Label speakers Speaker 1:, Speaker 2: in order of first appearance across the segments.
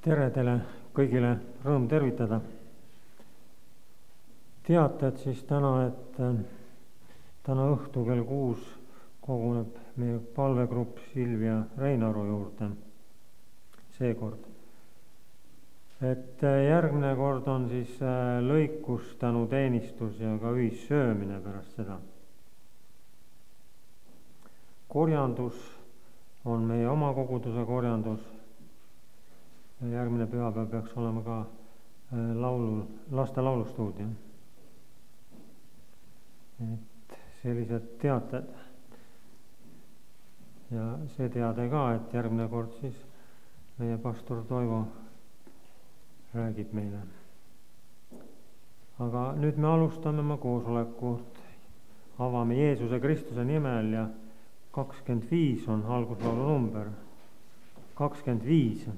Speaker 1: tere teile kõigile, rõõm tervitada. Teated siis täna, et täna õhtu kell 6 koguneb meie palvegrupp Silvia Reinaru juurde seekord. Et järgmine kord on siis lõikustänuteenistus ja ka ühissöömine pärast seda. Korjandus on meie oma koguduse korjandus. Järgmine pühapäev peaks olema ka laste laulustuudio. Et sellised teated. Ja see teade ka, et järgmine kord siis meie pastor Toivo räägib meile. Aga nüüd me alustame oma koosolekut. Avame Jeesuse Kristuse nimel ja 25 on alguslaulu number. 25.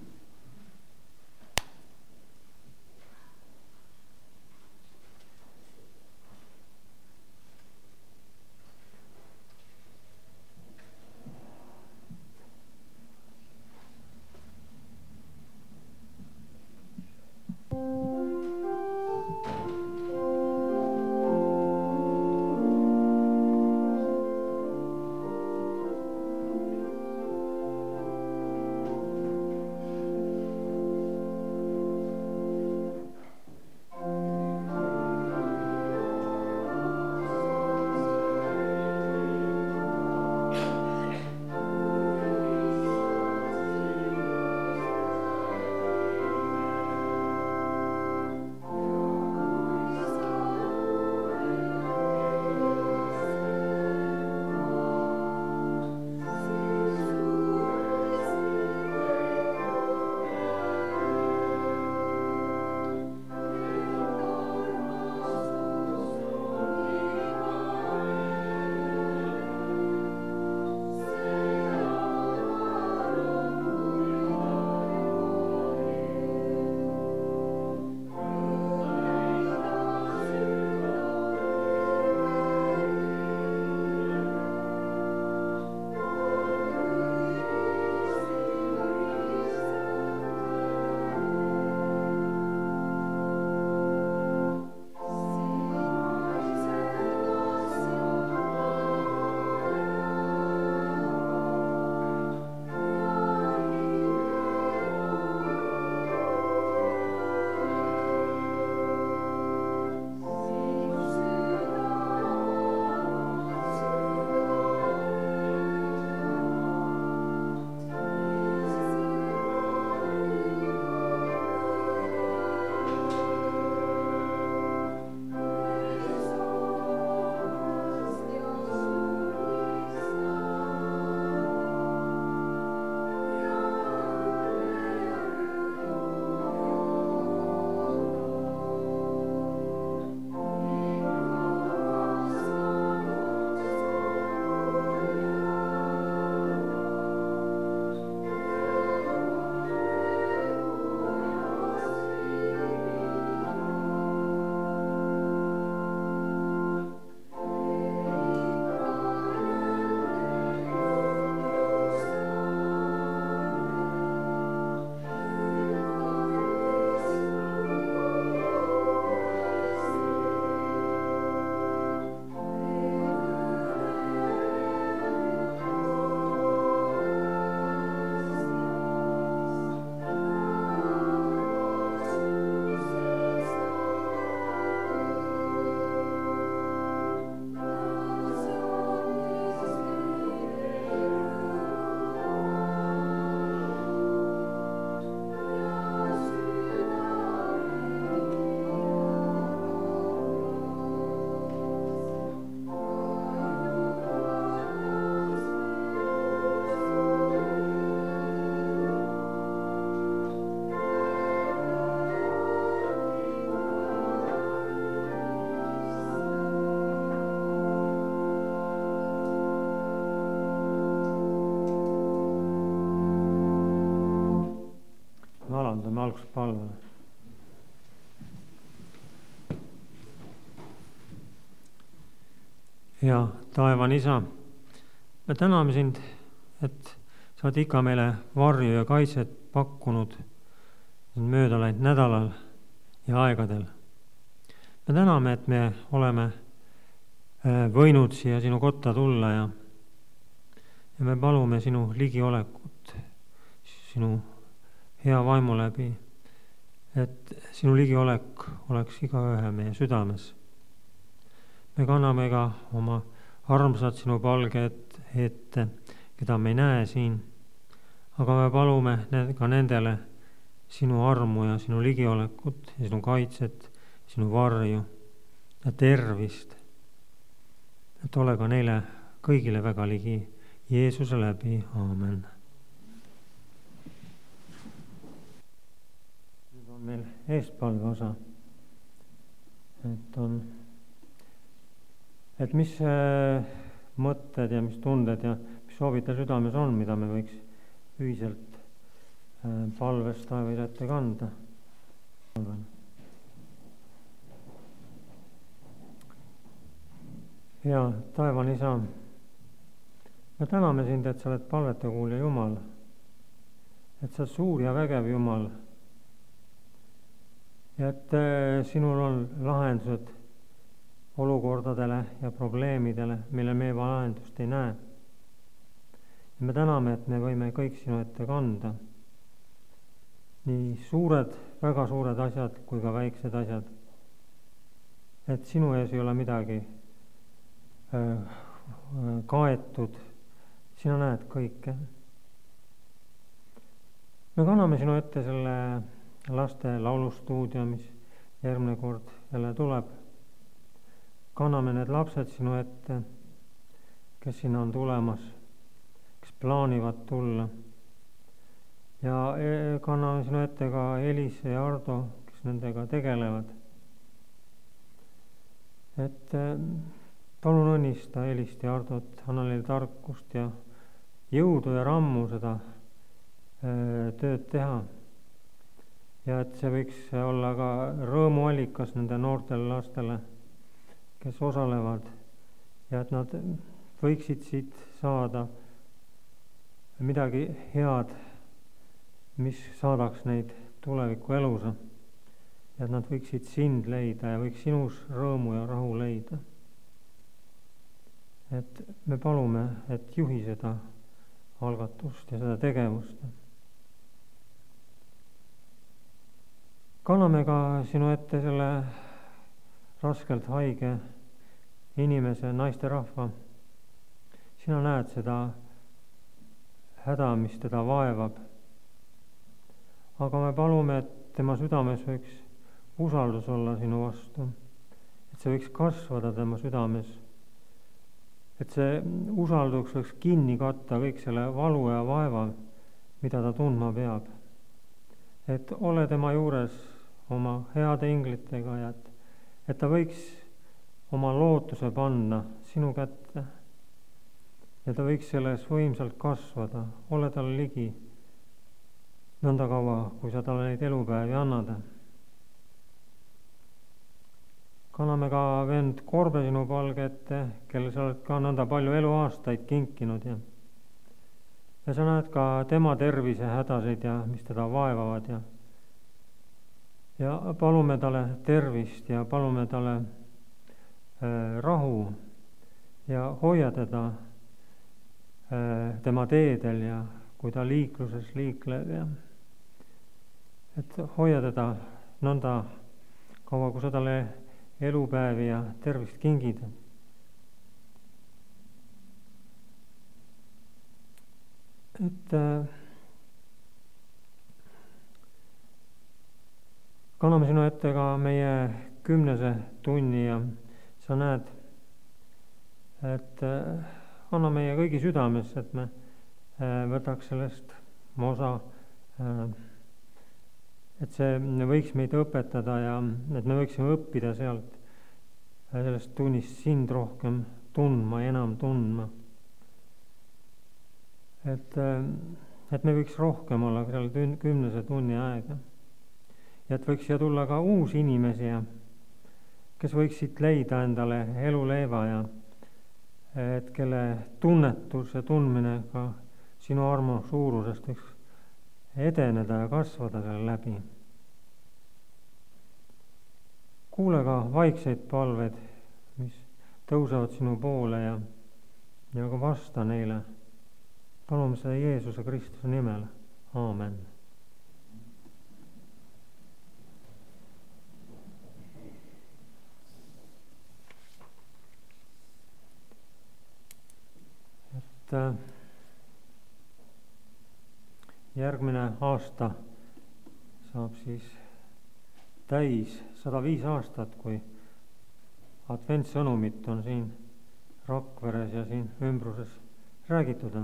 Speaker 1: Alandame alguses palvele. Ja taevane Isa, me täname sind, et sa oled ikka meile varju ja kaitset pakkunud mööda läinud nädalal ja aegadel. Me täname, et me oleme võinud siia sinu kotta tulla ja me palume sinu ligiolekut, sinu hea vaimu läbi, et sinu ligiolek oleks igaühe meie südames. Me kanname ka oma armsad sinu palge ette, keda me ei näe siin, aga me palume ka nendele sinu armu ja sinu ligiolekut ja sinu kaitset, sinu varju ja tervist. Et ole ka neile kõigile väga ligi Jeesuse läbi. Aamen. Nüüd on meil eestpalve osa. Et mis mõtted ja mis tunded ja mis soovid ta südames on, mida me võiks ühiselt palvest taevas ette kanda. Ja taevane Isa, me täname sind, et sa oled palvete kuulja Jumal, et sa oled suur ja vägev Jumal ja et sinul on lahendused olukordadele ja probleemidele, mille me lahendust ei näe. Ja me täname, et me võime kõik sinu ette kanda. Nii suured, väga suured asjad kui ka väiksed asjad. Et sinu ees ei ole midagi kaetud. Sina näed kõike. Me kanname sinu ette selle laste laulustuudio, mis järgmine kord jälle tuleb. Kanname need lapsed sinu ette, kes sinna on tulemas, kes plaanivad tulla. Ja kanname sinu ette ka Elise ja Ardo, kes nendega tegelevad. Et palun õnnista Elist ja Ardot, anna neile tarkust ja jõudu ja rammu seda tööd teha. Ja et see võiks olla ka rõõmuallikas nende noortele lastele, kes osalevad, ja et nad võiksid siit saada midagi head, mis saadaks neid tuleviku elusa. Ja et nad võiksid sind leida ja võiks sinus rõõmu ja rahu leida. Et me palume, et juhi seda algatust ja seda tegevust. Kanname ka sinu ette selle raskelt haige inimese, naisterahva. Sina näed seda häda, mis teda vaevab. Aga me palume, et tema südames võiks usaldus olla sinu vastu. Et see võiks kasvada tema südames. Et see usalduks võiks kinni katta kõik selle valu ja vaeva, mida ta tundma peab. Et ole tema juures oma heade inglitega ja et ta võiks oma lootuse panna sinu kätte. Ja ta võiks selles võimsalt kasvada, ole talle ligi nõnda kaua, kui sa talle neid elupäevi annad. Kanname ka vend Korbe sinu palge ette, kelle sa oled ka nõnda palju eluaastaid kinkinud. Ja sa näed ka tema tervise hädasid ja mis teda vaevavad. Ja palume talle tervist ja palume talle rahu ja hoia teda tema teedel ja kui ta liikluses liikleb. Et hoia teda nõnda kaua, kui sa talle elupäevi ja tervist kingid. Et kanname sinu ette ka meie 10. tunni ja sa näed, et anna meie kõigi südames, et me võtaks sellest osa, et see võiks meid õpetada ja et me võiksime õppida sellest tunnist sind rohkem tundma ja enam tundma. Et me võiks rohkem olla seal 10. tunni aega. Ja et võiks siia tulla ka uusi inimesi, kes võiksid leida endale eluleiva ja et kelle tunnetus ja tundmine ka sinu armu suurusest võiks edeneda ja kasvada selle läbi. kuule ka vaikseid palveid, mis tõusevad sinu poole ja ka vasta neile. Palume seda Jeesuse Kristuse nimel. Aamen. Järgmine aasta saab siis täis 105 aastat, kui adventsõnumit on siin Rakveres ja siin ümbruses räägitud.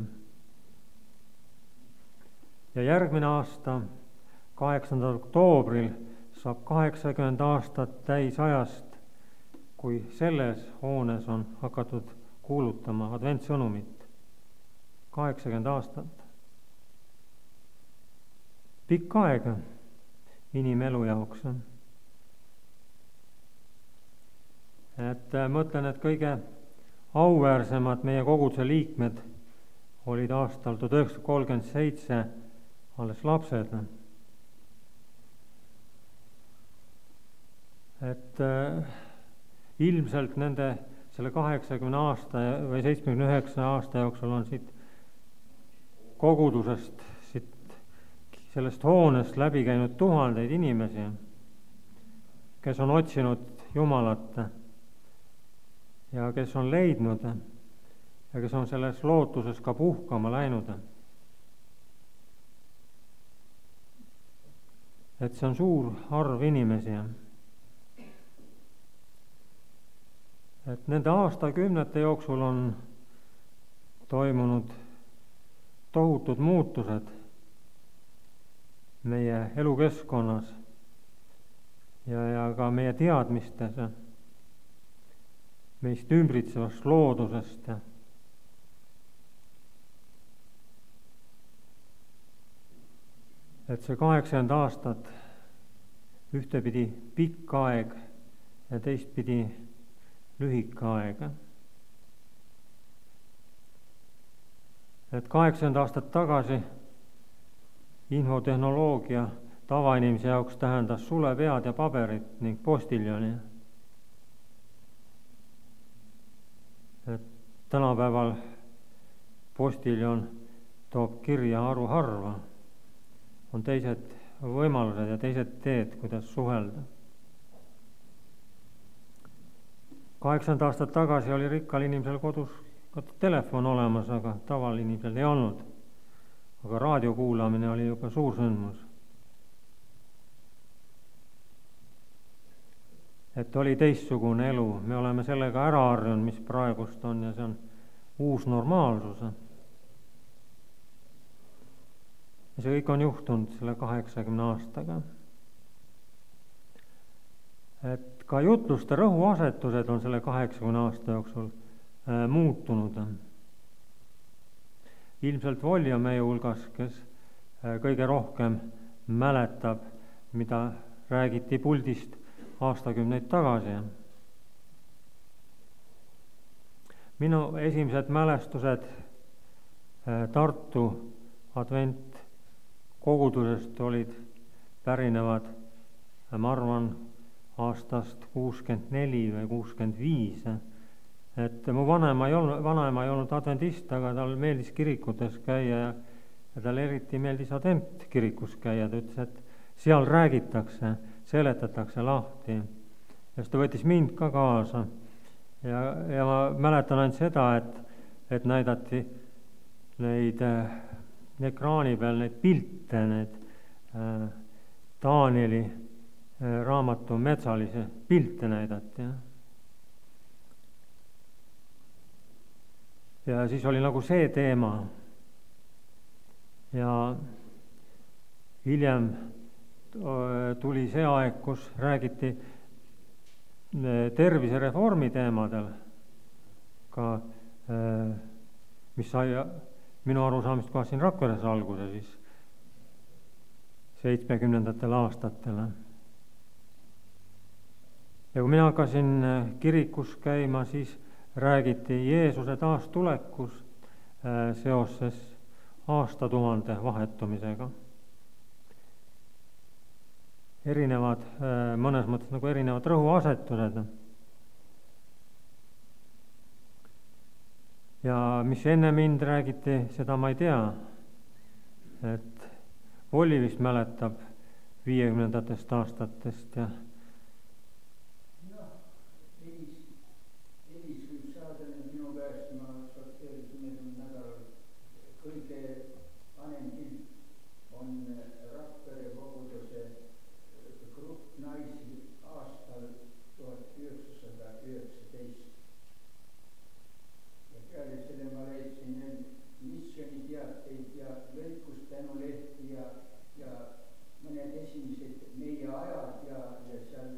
Speaker 1: Ja järgmine aasta, 8. oktoobril, saab 80 aastat täis ajast, kui selles hoones on hakatud kuulutama adventsõnumit. 80 aastat. Pikk aeg inimelu jaoks. Mõtlen, et kõige auväärsemad meie koguduse liikmed olid aastal 1937 alles lapsed. Ilmselt selle 80 aasta või 79 aasta jooksul on siit kogudusest, sellest hoonest läbi käinud tuhandeid inimesi, kes on otsinud Jumalat ja kes on leidnud ja kes on selles lootuses ka puhkama läinud. Et see on suur arv inimesi. Et nende aastakümnete jooksul on toimunud tohutud muutused meie elukeskkonnas ja ka meie teadmistes, meist ümbritsevast loodusest. Et see 80 aastat ühtepidi pikk aeg ja teistpidi lühike aeg. Et 80 aastat tagasi infotehnoloogia tavainimese jaoks tähendas sulepead ja paberit ning postiljoni. Et tänapäeval postiljon toob kirja haruharva. On teised võimalused ja teised teed, kuidas suhelda. 80 aastat tagasi oli rikkal inimesel kodus telefon olemas, aga taval inimesel ei olnud. Aga raadio kuulamine oli juba suur sündmus. Et oli teistsugune elu, me oleme sellega ära harjunud, mis praegust on, ja see on uus normaalsus. Ja see kõik on juhtunud selle 80 aastaga. Et ka jutluste rõhuasetused on selle 80 aasta jooksul muutunud. Ilmselt Volli on meie hulgas, kes kõige rohkem mäletab, mida räägiti puldist aastakümneid tagasi. Minu esimesed mälestused Tartu adventkogudusest pärinevad, ma arvan, aastast 64 või 65. Et mu vanaema ei olnud adventist, aga tal meeldis kirikutes käia ja tal eriti meeldis adventkirikus käia. Ta ütles, et seal räägitakse, seletatakse lahti. Ja siis ta võttis mind ka kaasa. Ja ma mäletan ainult seda, et näidati neid ekraani peal neid pilte, need Danieli raamatu metsalise pilte näidati. Ja siis oli nagu see teema. Ja hiljem tuli see aeg, kus räägiti tervisereformi teemadel, ka mis sai minu arusaamist kohe siin Rakveres alguse siis 70. aastatel. Ja kui mina hakkasin kirikus käima, siis räägiti Jeesuse taastulekus seoses aastatuhande vahetumisega. erinevad, mõnes mõttes nagu erinevad rõhuasetused. Ja mis enne mind räägiti, seda ma ei tea. Et Volli vist mäletab 50. aastatest ja
Speaker 2: Elis võib saada minu käest, ma sorteerisin eelmine nädalal, kõige vanem pilt on Rakvere koguduse grupp naisi aastal 1919. Ja peale selle ma leidsin missioniteateid ja lõikustänulehti ja mõned esimesed meie ajad ja seal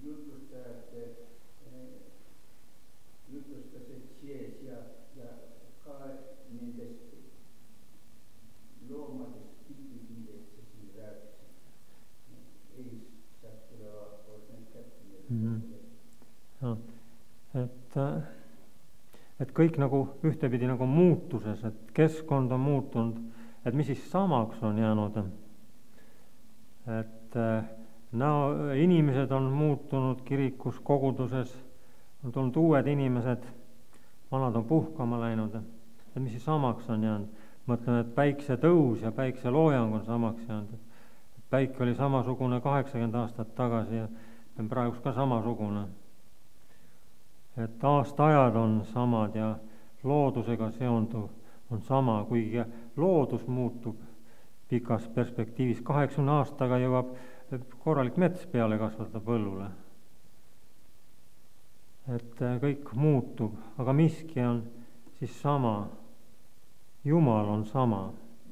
Speaker 2: jutlustased sees ja ka nendest loomadest pildid, millest sa siin rääkisid. Elis saab tuleva poolt need kätte.
Speaker 1: Et kõik nagu ühtepidi nagu muutuses, et keskkond on muutunud, et mis siis samaks on jäänud. Et inimesed on muutunud kirikus, koguduses, on tulnud uued inimesed, vanad on puhkama läinud. Et mis siis samaks on jäänud? Mõtlen, et päiksetõus ja päikseloojang on samaks jäänud. Päike oli samasugune 80 aastat tagasi ja on praegu ka samasugune. Et aastaajad on samad ja loodusega seonduv on sama, kuigi loodus muutub pikas perspektiivis. 80 aastaga jõuab korralik mets peale kasvatada põllule. Et kõik muutub, aga miski on siis sama. Jumal on sama.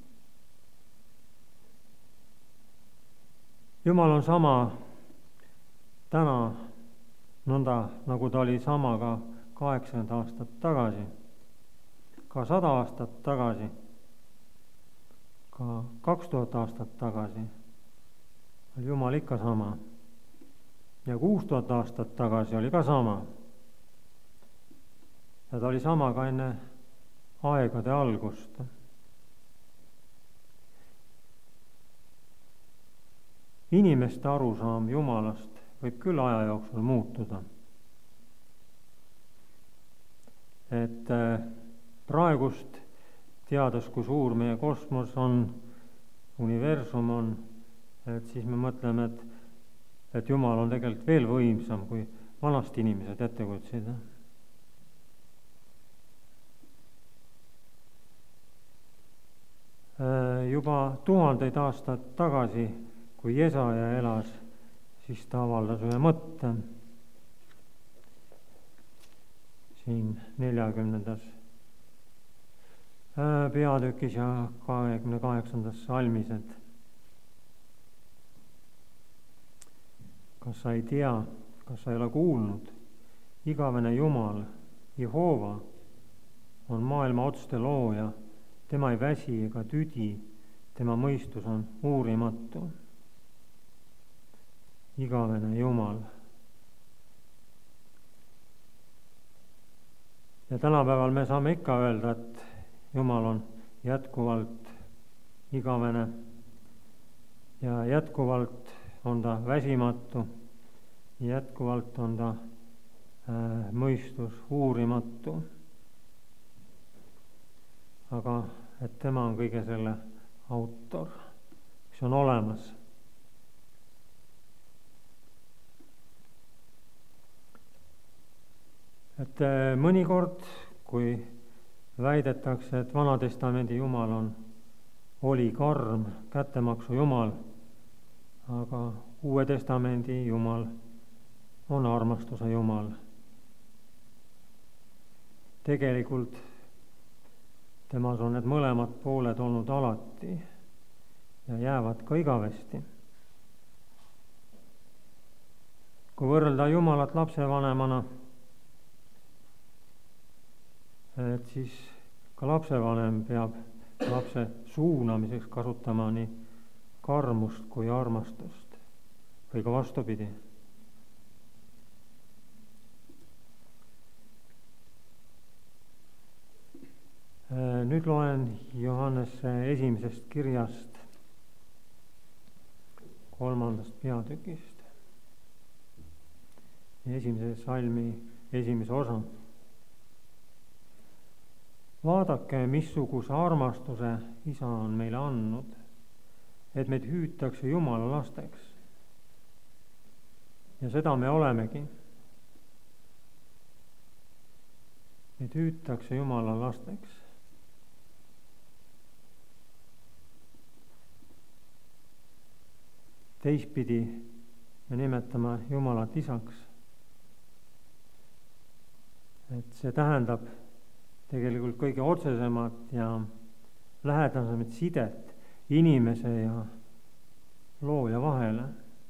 Speaker 1: Jumal on sama täna nõnda, nagu ta oli sama ka 80 aastat tagasi, ka 100 aastat tagasi, ka 2000 aastat tagasi oli Jumal ikka sama. Ja 6000 aastat tagasi oli ka sama. Ja ta oli sama ka enne aegade algust. Inimeste arusaam Jumalast võib küll aja jooksul muutuda. Et praegust teades, kui suur meie kosmos on, universum on, et siis me mõtleme, et Jumal on tegelikult veel võimsam, kui vanasti inimesed ette kujutasid. Juba 1000 aastat tagasi, kui Jesaja elas, siis ta avaldas ühe mõtte siin 40. peatükis ja 28. salmis, et kas sa ei tea, kas sa ei ole kuulnud, igavene Jumal, Jehova on maailma otste looja, tema ei väsi ega tüdi, tema mõistus on uurimatu. Igavene Jumal. Ja tänapäeval me saame ikka öelda, et Jumal on jätkuvalt igavene ja jätkuvalt on ta väsimatu, jätkuvalt on ta mõistus uurimatu. Aga et tema on kõige selle autor, mis on olemas. Et mõnikord, kui väidetakse, et Vanatestamendi Jumal oli karm kättemaksu Jumal, aga Uue Testamendi Jumal on armastuse Jumal. Tegelikult temas on need mõlemad pooled olnud alati ja jäävad ka igavesti. Kui võrrelda Jumalat lapsevanemana, et siis ka lapsevanem peab lapse suunamiseks kasutama nii karmust kui armastust või ka vastupidi. Nüüd loen Johannese 1. kirjast 3. peatükist, 1. salmi 1. osa. Vaadake, missuguse armastuse Isa on meile andnud, et meid hüütakse Jumala lasteks. Ja seda me olemegi. Meid hüütakse Jumala lasteks. Teistpidi me nimetame Jumalat Isaks. Et see tähendab tegelikult kõige otsesemat ja lähedasemat sidet inimese ja looja vahele.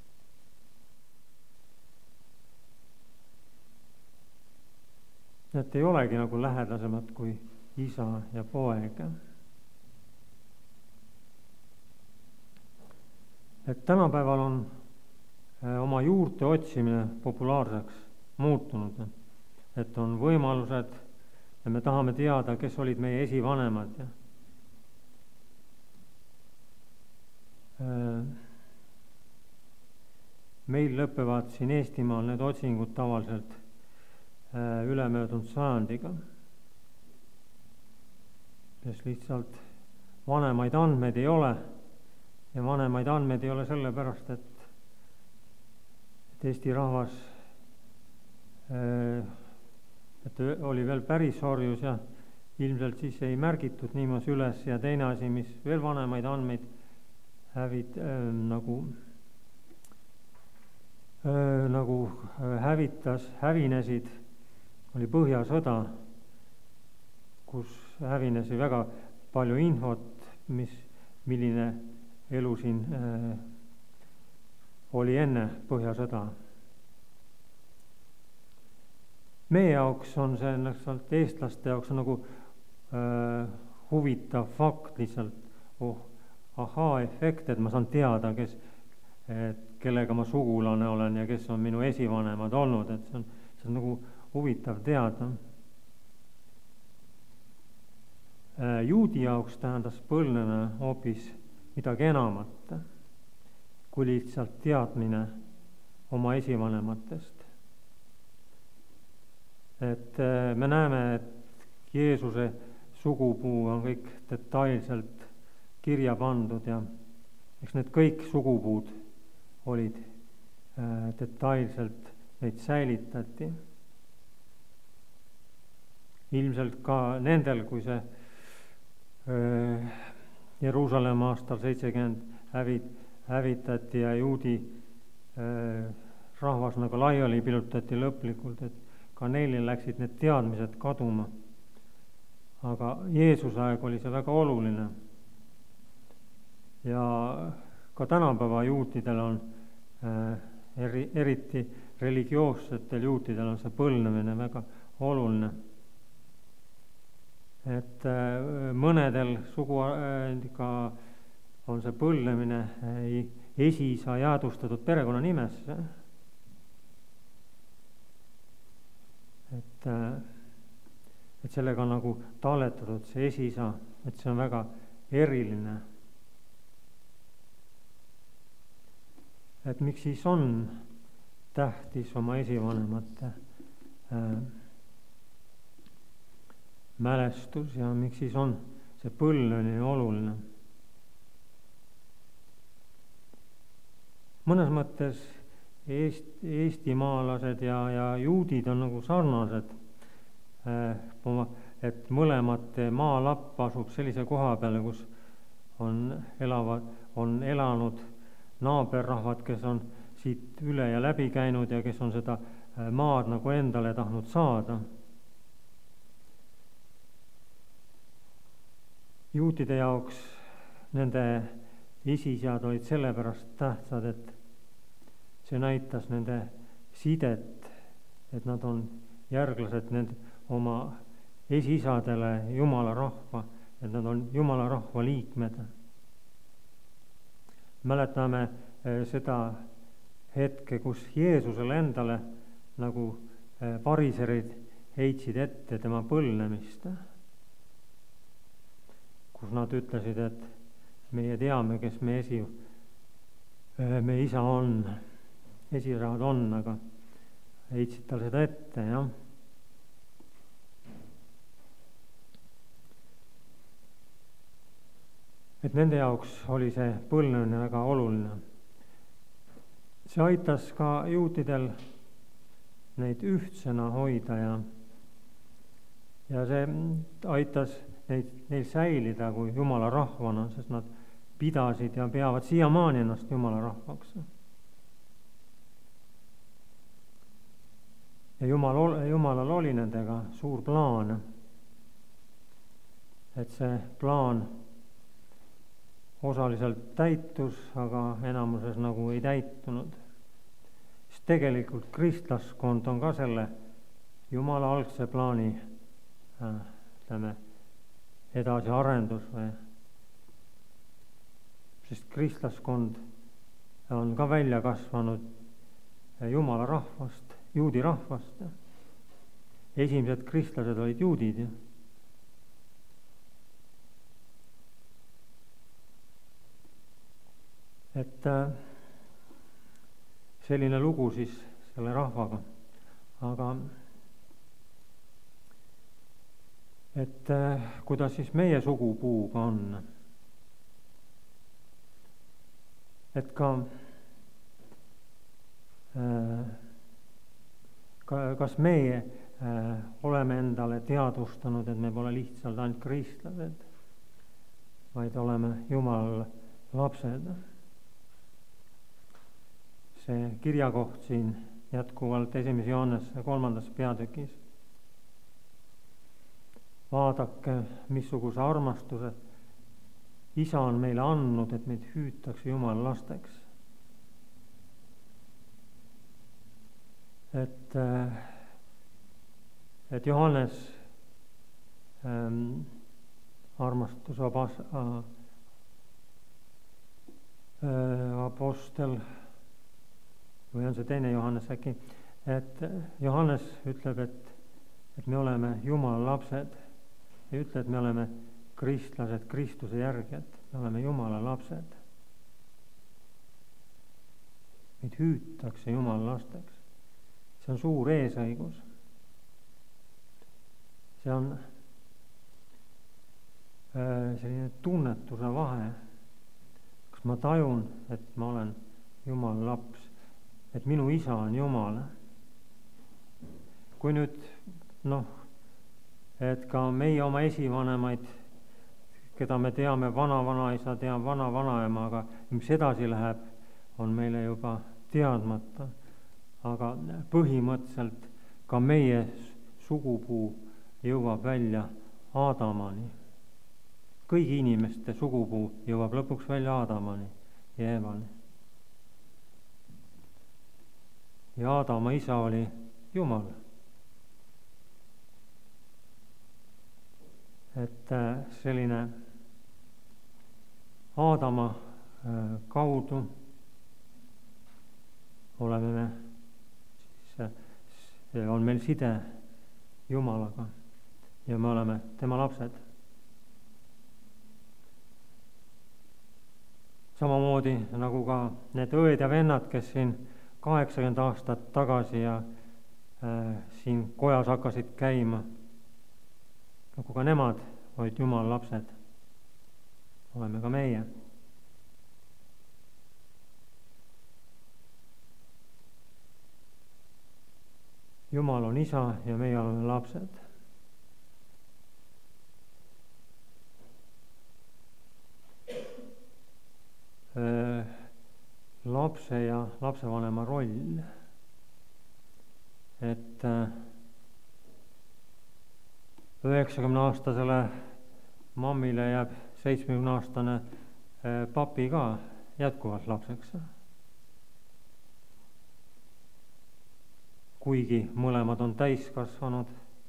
Speaker 1: Et ei olegi nagu lähedasemat kui isa ja poeg. Et tänapäeval on oma juurte otsimine populaarseks muutunud. Et on võimalused ja me tahame teada, kes olid meie esivanemad. Meil lõpevad siin Eestimaal need otsingud tavaliselt ülemöödunud sajandiga, sest lihtsalt vanemaid andmeid ei ole ja vanemaid andmeid ei ole sellepärast, et Eesti rahvas et oli veel päris orjus ja ilmselt siis ei märgitud niimoodi üles ja teine asi, mis veel vanemaid andmeid hävinesid, oli Põhjasõda, kus hävinesi väga palju infot, milline elu siin oli enne Põhjasõda. Meie jaoks on see eestlaste jaoks nagu huvitav fakt, lihtsalt ahaa-efekt, et ma saan teada, kellega ma sugulane olen ja kes on minu esivanemad olnud, et see on nagu huvitav teada. Juudi jaoks tähendas põlvnemine hoopis midagi enamat kui lihtsalt teadmine oma esivanematest. Et me näeme, et Jeesuse sugupuu on kõik detailselt kirja pandud ja eks need kõik sugupuud olid detailselt, neid säilitati. Ilmselt ka nendel, kui see Jeruusalemma aastal 70 hävitati ja juudi rahvas nagu laiali pilutati lõplikult, et ka neile läksid need teadmised kaduma. Aga Jeesuse aeg oli see väga oluline. Ja ka tänapäeva juutidel on, eriti religioossetel juutidel on see põlvnemine väga oluline. Et mõnedel suguga on see põlvnemine esiisa jäädustatud perekonnanimesse. Et sellega on nagu talletatud see esiisa, et see on väga eriline. Et miks siis on tähtis oma esivanemate mälestus ja miks siis on see põlvnemine oluline? Mõnes mõttes eestimaalased ja juudid on nagu sarnased, et mõlemate maalapp asub sellise koha peale, kus on elanud naaberrahvad, kes on siit üle ja läbi käinud ja kes on seda maad nagu endale tahtnud saada. Juutide jaoks nende esiisad olid sellepärast tähtsad, et see näitas nende sidet, et nad on järglased oma esiisadele Jumala rahva, et nad on Jumala rahva liikmed. Mäletame seda hetke, kus Jeesusele endale nagu pariserid heitsid ette tema põlvnemist, kus nad ütlesid, et meie teame, kes me meie isa on, esirahad on, aga heitsid tal seda ette, jah. Et nende jaoks oli see põlvnemine väga oluline. See aitas ka juutidel neid ühtsena hoida ja see aitas neil säilida kui Jumala rahvana, sest nad pidasid ja peavad siiamaani ennast Jumala rahvaks. Ja Jumalal oli nendega suur plaan, et see plaan osaliselt täitus, aga enamuses nagu ei täitunud. Sest tegelikult kristlaskond on ka selle Jumala algse plaani edasiarendus sest kristlaskond on ka välja kasvanud Jumala rahvast, juudi rahvast. Esimesed kristlased olid juudid. Et selline lugu siis selle rahvaga. Aga et kuidas siis meie sugupuuga on? Et kas meie oleme endale teadvustanud, et me pole lihtsalt ainult kristlased, vaid oleme Jumala lapsed. See kirjakoht siin jätkuvalt 1. Johannese 3. peatükis. Vaadake, missuguse armastuse Isa on meile andnud, et meid hüütakse Jumala lasteks. Et Johannes armastus apostel, või on see teine Johannes äkki, et Johannes ütleb, et me oleme Jumala lapsed, ei ütle, et me oleme kristlased, Kristuse järgijad, me oleme Jumala lapsed. Meid hüütakse Jumala lasteks. See on suur eesõigus. See on selline tunnetuse vahe. Kas ma tajun, et ma olen Jumala laps, et minu isa on Jumal. Kui nüüd, et ka meie oma esivanemaid, keda me teame, vana-vanaisa, teame vana-vanaema, aga mis edasi läheb, on meile juba teadmata. Aga põhimõtteliselt ka meie sugupuu jõuab välja Aadamani. Kõigi inimeste sugupuu jõuab lõpuks välja Aadamani ja Eevani. Ja Aadama isa oli Jumal. Et selline Aadama kaudu oleme me, siis on meil side Jumalaga ja me oleme tema lapsed. Samamoodi nagu ka need õed ja vennad, kes siin 80 aastat tagasi ja siin kojas hakkasid käima, nagu ka nemad olid Jumala lapsed, oleme ka meie. Jumal on isa ja meie oleme lapsed. Lapse ja lapsevanema roll. Et 90-aastasele mammile jääb 70-aastane papi ka jätkuvalt lapseks. Kuigi mõlemad on täiskasvanud.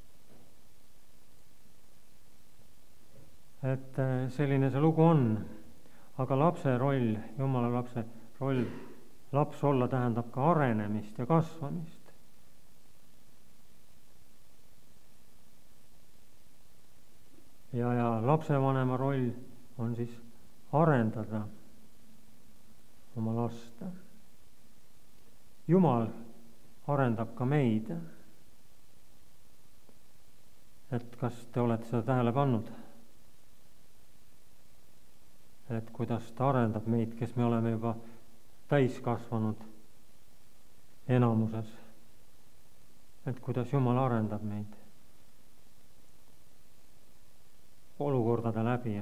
Speaker 1: Et selline see lugu on. Aga lapse roll, Jumala lapse roll, laps olla tähendab ka arenemist ja kasvamist. Ja lapsevanema roll on siis arendada oma last. Jumal arendab ka meid. Et kas te olete seda tähele pannud? Et kuidas ta arendab meid, kes me oleme juba täiskasvanud enamuses. Et kuidas Jumal arendab meid olukordade läbi.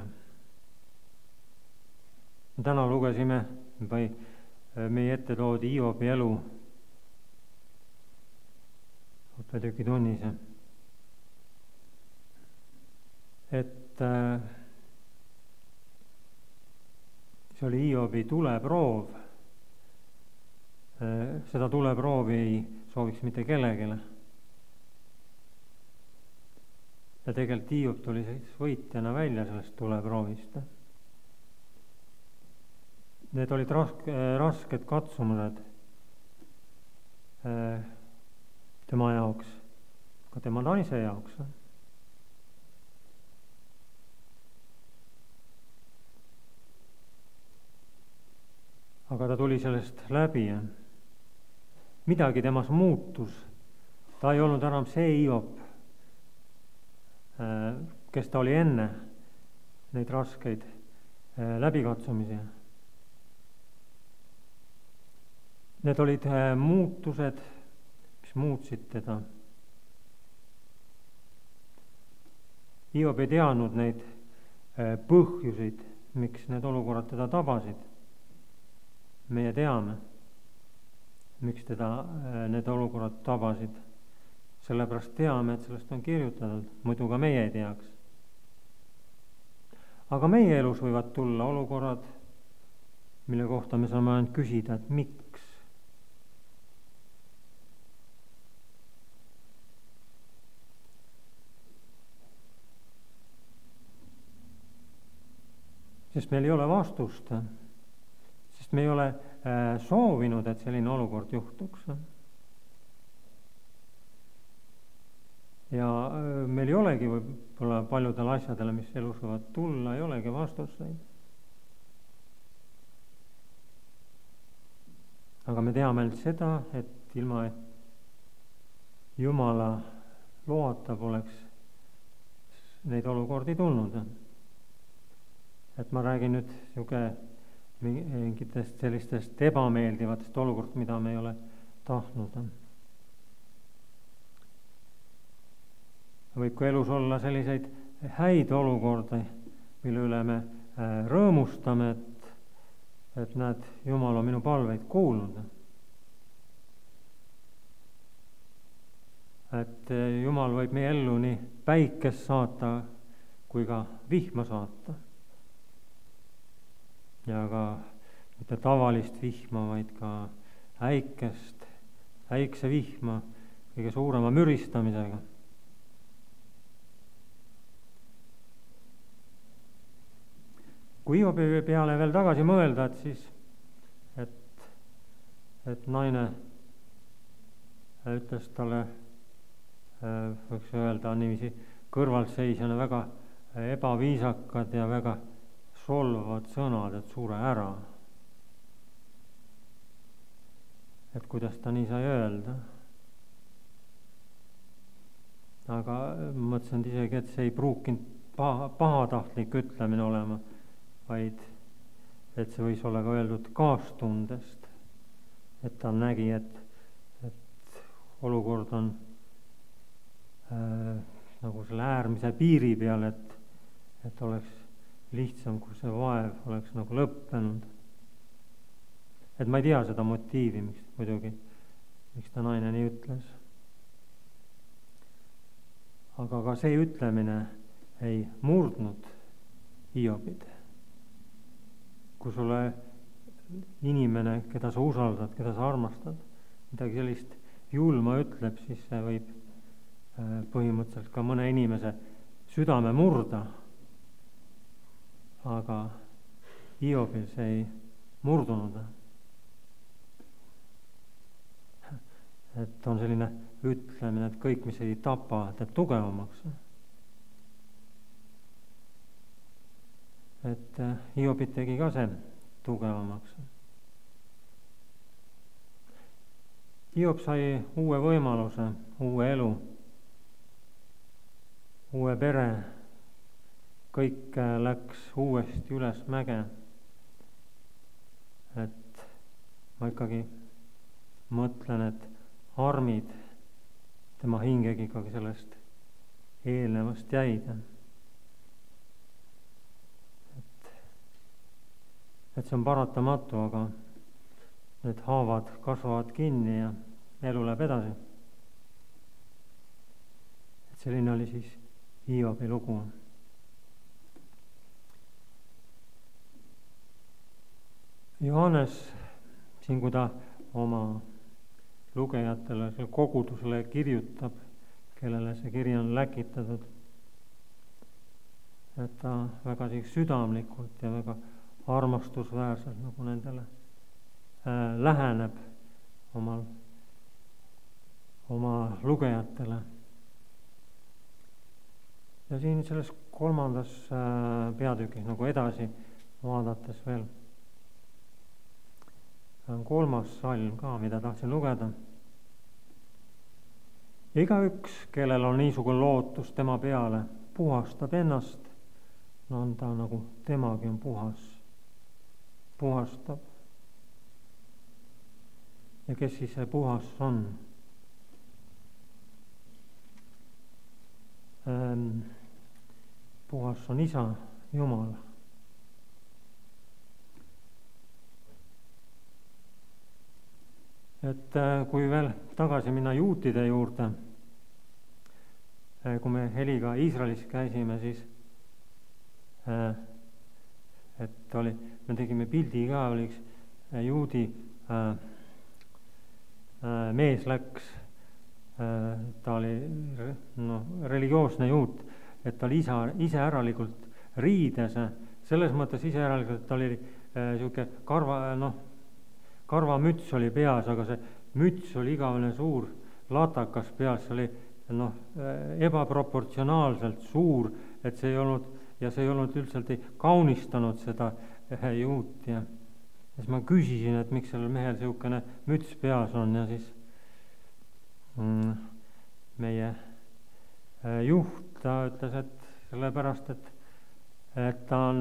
Speaker 1: Täna lugesime või meie ette toodi Hiobi elu õppetöökitunnis. Et see oli Hiobi tuleproov. Seda tuleproovi ei sooviks mitte kellegile. Ja tegelikult Hiob tuli võitjana välja sellest tuleproovist. Need olid rasked katsumused tema jaoks, ka tema naise jaoks. Aga ta tuli sellest läbi. Midagi temas muutus. Ta ei olnud enam see Hiob, kes ta oli enne neid raskeid läbikatsumisi. Need olid muutused, mis muutsid teda. Hiob ei teadnud neid põhjuseid, miks need olukorrad teda tabasid. Meie teame, miks teda need olukorrad tabasid. Sellepärast teame, et sellest on kirjutatud, muidu ka meie ei teaks. Aga meie elus võivad tulla olukorrad, mille kohta me saame ainult küsida, et miks. Sest meil ei ole vastust, sest me ei ole soovinud, et selline olukord juhtuks. Ja meil ei olegi võib-olla paljudel asjadele, mis elus võivad tulla, ei olegi vastuseid. Aga me teame seda, et ilma Jumala loata poleks neid olukordi tulnud. Et ma räägin nüüd mingitest sellistest ebameeldivatest olukord, mida me ei ole tahtnud. Võib ka elus olla selliseid häid olukordi, mille üle me rõõmustame, et näed, Jumal on minu palveid kuulnud. Et Jumal võib meie ellu nii päikest saata kui ka vihma saata. Ja ka mitte tavalist vihma, vaid ka äikse vihma kõige suurema müristamisega. Kui Hiobi peale veel tagasi mõelda, et siis, et naine ütles talle, võiks öelda niiviisi kõrvaltseisjana väga ebaviisakad ja väga solvad sõnad, et sure ära. Et kuidas ta nii sai öelda. Aga mõtlesin isegi, et see ei pruukinud pahatahtlik ütlemine olema, vaid et see võis olla ka öeldud kaastundest, et ta nägi, et olukord on nagu selle äärmise piiri peal, et oleks lihtsam, kui see vaev oleks nagu lõppenud. Et ma ei tea seda motiivi, miks ta naine nii ütles. Aga ka see ütlemine ei murdnud Hiobit. Kui sulle inimene, keda sa usaldad, keda sa armastad, midagi sellist julma ütleb, siis see võib põhimõtteliselt ka mõne inimese südame murda. Aga Hiobil see ei murdunud. Et on selline ütlemine, et kõik, mis ei tapa, teeb tugevamaks. Et Hiobit tegi ka see tugevamaks. Hiob sai uue võimaluse, uue elu, uue pere, kõik läks uuesti üles mäge. Et ma ikkagi mõtlen, et armid tema hingegi ikkagi sellest eelnevast jäid. Et see on paratamatu, aga need haavad kasvavad kinni ja elu läheb edasi. Et selline oli siis Hiobi lugu. Johannes, siin kui ta oma lugejatele, selle kogudusele kirjutab, kellele see kiri on läkitatud, et ta väga südamlikult ja väga armastusväärselt nagu nendele läheneb oma lugejatele. Ja siin selles 3. peatükis nagu edasi vaadates veel on 3. salm ka, mida tahtsin lugeda. Ja igaüks, kellel on niisugune lootus tema peale, puhastab ennast, no on ta nagu temagi on puhastab. Ja kes siis see puhas on? Puhas on Isa, Jumal. Et kui veel tagasi minna juutide juurde, kui me Heliga Iisraelis käisime, siis me tegime pildi ka, oli üks juudi mees läks, ta oli religioosne juut, et ta oli ise äralikult riides, selles mõttes ise äralikult, et ta oli siuke karvamüts oli peas, aga see müts oli igavene suur latakas peas, see oli ebaproportsionaalselt suur, et see ei olnud üldse ei kaunistanud seda juut. Ja siis ma küsisin, et miks sellel mehel siukene müts peas on, ja siis meie juht, ta ütles, et sellepärast, et ta on,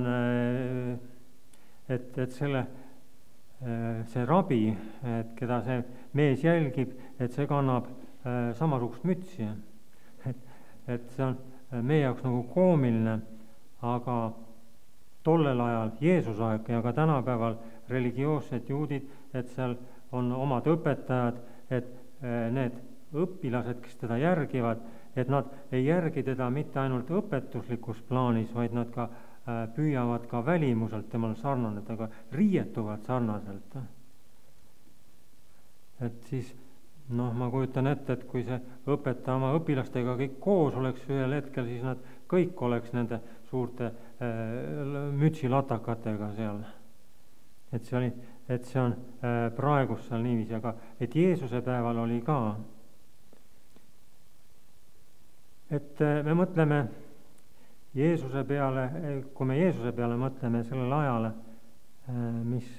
Speaker 1: et see rabi, et keda see mees jälgib, et see kannab samasugust mütsi. Et see on meie jaoks nagu koomiline, aga tollel ajal, Jeesuse aeg ja ka tänapäeval religioossed juudid, et seal on omad õpetajad, et need õpilased, kes teda järgivad, et nad ei järgi teda mitte ainult õpetuslikus plaanis, vaid nad ka püüavad ka välimuselt temal sarnaneda, aga riietuvad sarnaselt. Et siis, ma kujutan ette, et kui see õpetaja oma õpilastega kõik koos oleks ühel hetkel, siis nad kõik oleks nende suurte mütsilatakatega seal. Et see on praegus seal niiviisi, aga et Jeesuse päeval oli ka. Et me mõtleme Jeesuse peale, kui me Jeesuse peale mõtleme sellele ajale, mis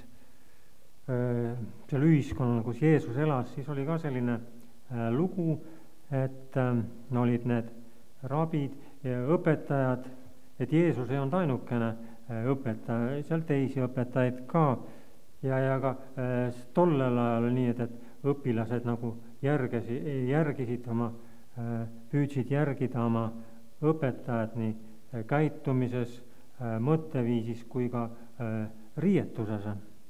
Speaker 1: seal ühiskonnal, kus Jeesus elas, siis oli ka selline lugu, et olid need rabid ja õpetajad, et Jeesus ei olnud ainukene õpetaja, seal teisi õpetajaid ka, ja ka tollel ajal nii, et õpilased nagu järgisid püüdsid järgida oma õpetajad nii käitumises, mõtteviisis kui ka riietuses.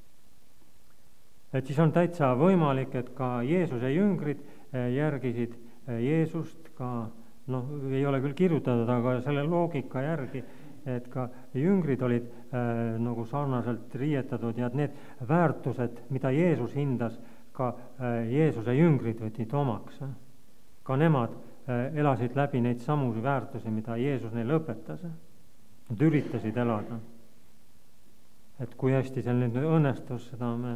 Speaker 1: Et siis on täitsa võimalik, et ka Jeesuse jüngrid järgisid Jeesust ka, ei ole küll kirjutatud, aga selle loogika järgi, et ka jüngrid olid nagu sarnaselt riietatud ja et need väärtused, mida Jeesus hindas, ka Jeesuse jüngrid võtsid omaks. Ka nemad elasid läbi neid samu väärtusi, mida Jeesus neile õpetas. Nad üritasid elada. Et kui hästi seal nüüd õnnestus, seda me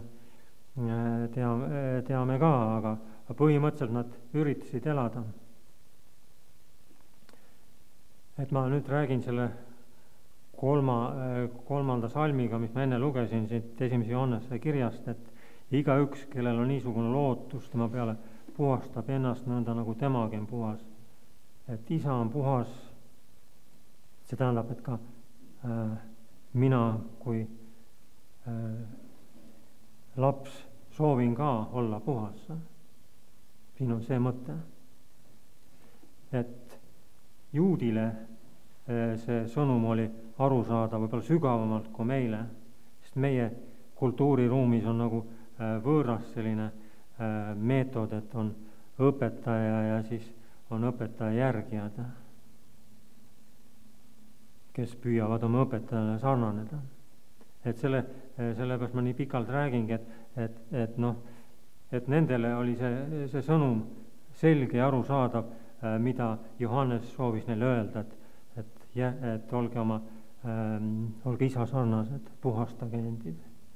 Speaker 1: teame ka, aga põhimõtteliselt nad üritasid elada. Et ma nüüd räägin selle kolmanda salmiga, mis ma enne lugesin siit 1. Johannese kirjast, et igaüks, kellel on niisugune lootus tema peale, puhastab ennast nõnda, nagu temagi on puhas. Et isa on puhas, see tähendab, et ka mina kui laps soovin ka olla puhas. Siin on see mõte. Et juudile see sõnum oli aru saada võib-olla sügavamalt kui meile, sest meie kultuuriruumis on nagu võõras selline meetod, et on õpetaja ja siis on õpetaja järgijad, kes püüavad oma õpetajale sarnaneda. Et sellepärast ma nii pikalt räägingi, et nendele oli see sõnum selge ja arusaadav, mida Johannes soovis neile öelda, et olge isa sarnased, puhastage endid.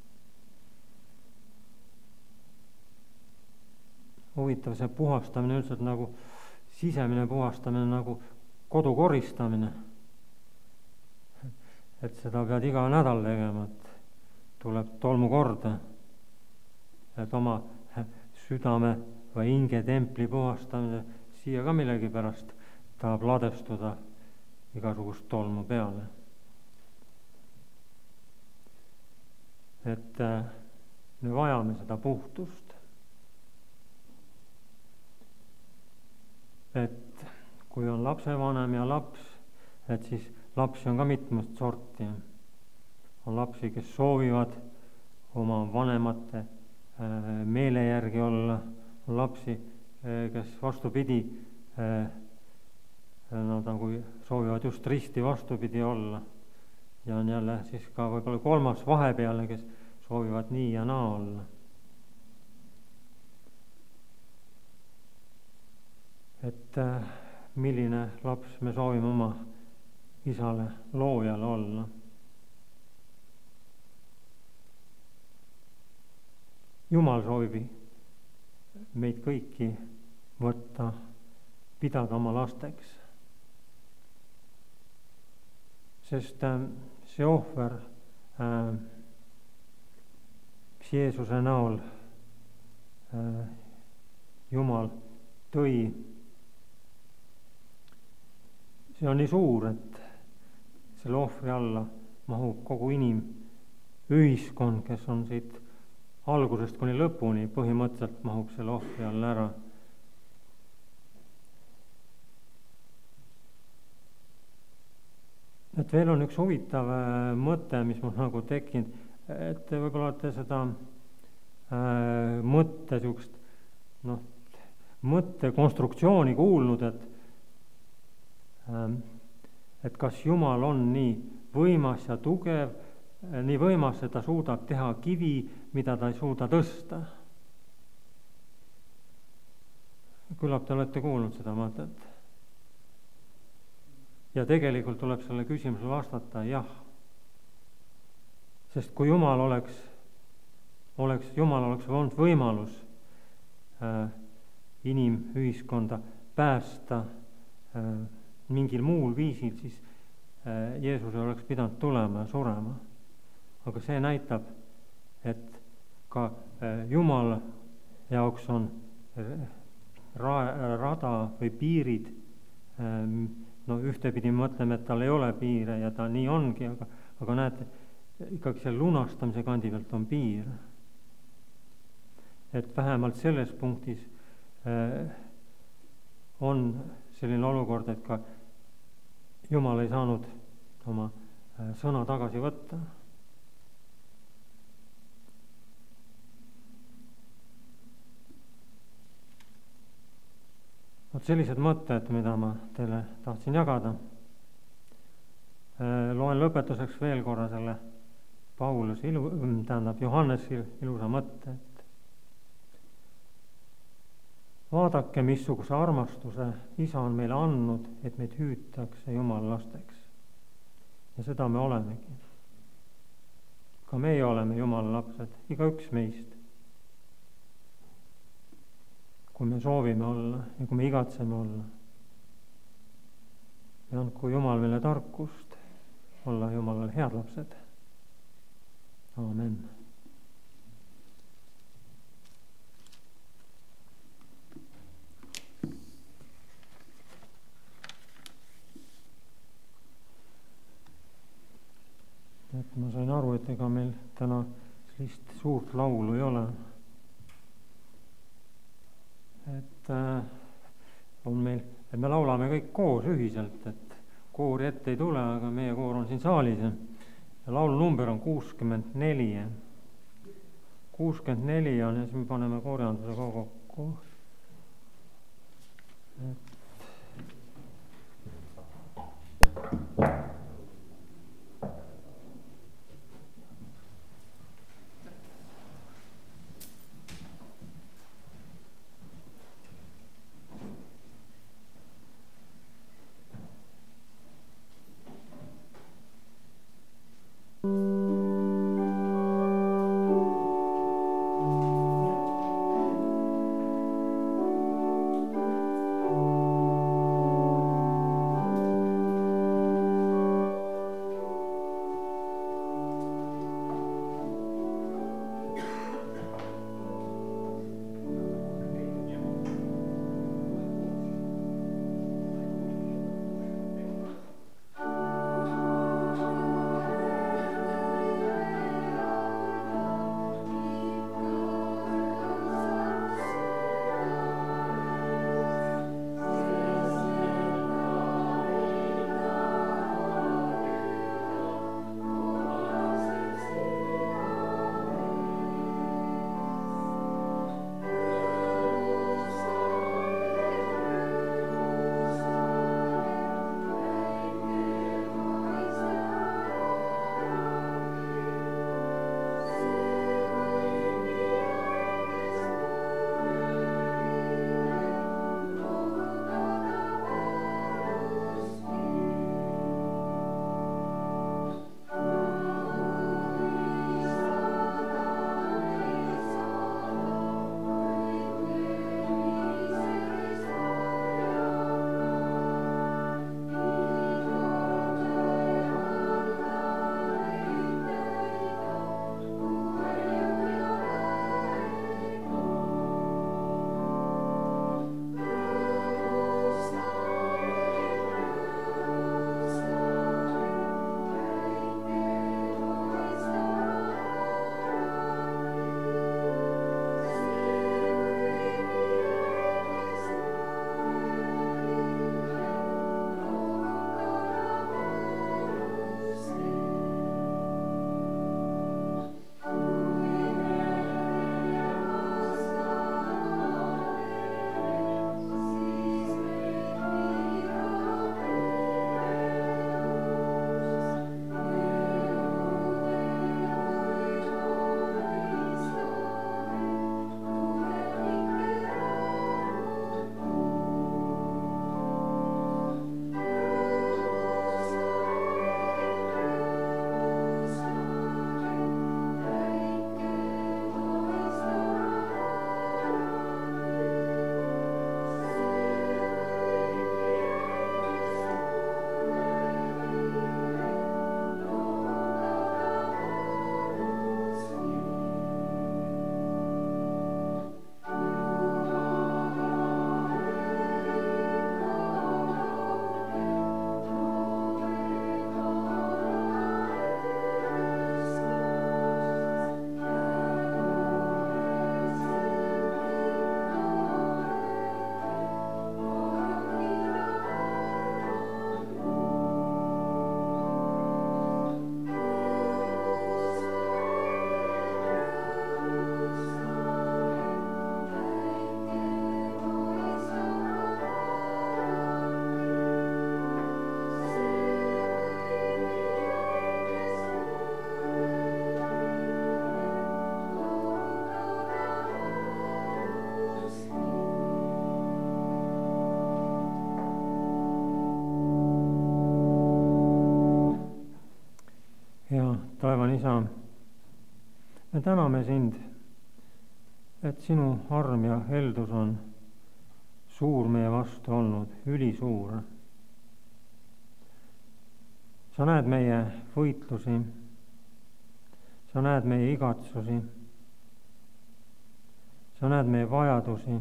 Speaker 1: Huvitav, see puhastamine üldse nagu sisemine puhastamine, nagu kodu koristamine. Et seda pead iga nädal tegema, et tuleb tolmu korda, et oma südame või hinge templi puhastamine siia ka millegipärast tahab ladestuda igasugust tolmu peale. Et me vajame seda puhtust. Et kui on lapsevanem ja laps, et siis lapsi on ka mitmest sorti. On lapsi, kes soovivad oma vanemate meele järgi olla. On lapsi, kes vastupidi, nad nagu soovivad just risti vastupidi olla. Ja on jälle siis ka võib-olla kolmas vahepeale, kes soovivad nii ja naa olla. Et milline laps me soovime oma isale, loojale olla. Jumal soovib meid kõiki võtta, pidada oma lasteks. Sest see ohver, mis Jeesuse näol Jumal tõi, see on nii suur, et selle ohvri alla mahub kogu ühiskond, kes on siit algusest kuni lõpuni, põhimõtteliselt mahub selle ohvri alla ära. Et veel on üks huvitav mõte, mis mul nagu tekkinud, et võib-olla olete seda mõttekonstruktsiooni kuulnud, et kas Jumal on nii võimas ja tugev, nii võimas, et ta suudab teha kivi, mida ta ei suuda tõsta. Küllap te olete kuulnud seda mõtet. Ja tegelikult tuleb selle küsimusele vastata jah. Sest kui Jumal oleks olnud võimalus inimühiskonda päästa mingil muul viisil, siis Jeesus oleks pidanud tulema ja surema. Aga see näitab, et ka Jumala jaoks on rada või piirid. Ühtepidi mõtleme, et tal ei ole piire ja ta nii ongi, aga näete, ikkagi selle lunastamise kandi pealt on piir. Et vähemalt selles punktis on selline olukord, et ka Jumal ei saanud oma sõna tagasi võtta. Sellised mõtted, mida ma teile tahtsin jagada. Loen lõpetuseks veel korra selle Johannesi ilusa mõtte, et vaadake, missuguse armastuse Isa on meile andnud, et meid hüütakse Jumala lasteks. Ja seda me olemegi. Ka meie oleme Jumala lapsed, igaüks meist. Kui me soovime olla ja kui me igatseme olla. Ja andku Jumal meile tarkust olla Jumalale head lapsed. Aamen. et ega meil täna sellist suurt laulu ei ole. Et on meil, et me laulame kõik koos ühiselt, et koori ette ei tule, aga meie koor on siin saalis ja laulu number on 64. 64 on ja siis me paneme kooriandusega kokku. taevane Isa, me täname sind, et sinu arm ja heldus on suur meie vastu olnud, ülisuur. sa näed meie võitlusi, sa näed meie igatsusi, sa näed meie vajadusi.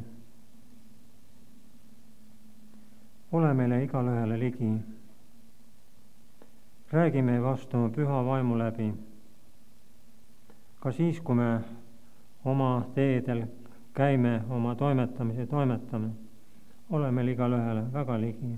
Speaker 1: ole meile igale ühele ligi. räägi meie vastu oma püha vaimu läbi ka siis, kui me oma teedel käime, oma toimetamisi toimetame, ole meil igalühele väga ligi.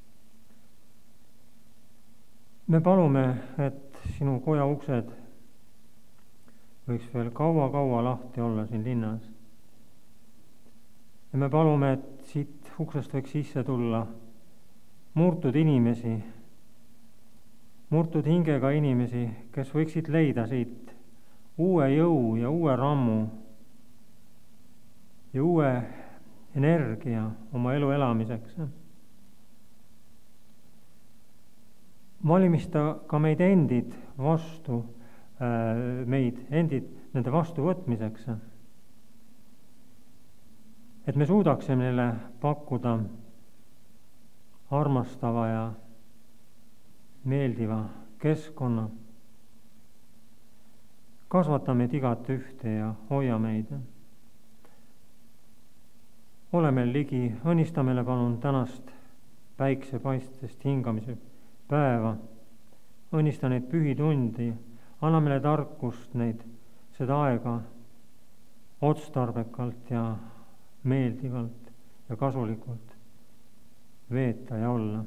Speaker 1: Me palume, et sinu koja uksed võiks veel kaua-kaua lahti olla siin linnas. Ja me palume, et siit uksest võiks sisse tulla murtud inimesi, murtud hingega inimesi, kes võiksid leida siit uue jõu ja uue rammu ja uue energia oma elu elamiseks. Valimista ka meid endid vastu, meid endid nende vastuvõtmiseks, et me suudaksime neile pakkuda armastava ja meeldiva keskkonna. Kasvata meid igat ühte ja hoia meid. Ole meil ligi, õnnista meile palun tänast päiksepaistest hingamise päeva, õnnista neid pühitundi, anna meile tarkust seda aega otstarbekalt ja meeldivalt ja kasulikult veeta ja olla.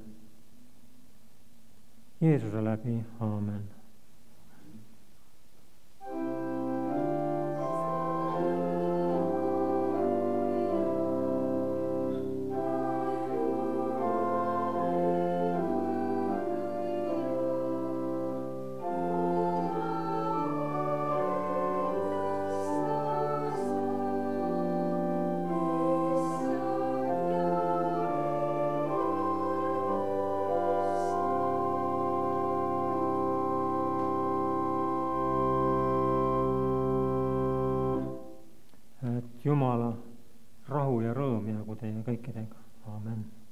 Speaker 1: Jeesuse läbi, aamen. Jumala rahu ja rõõm jagu teie kõikidega. Aamen.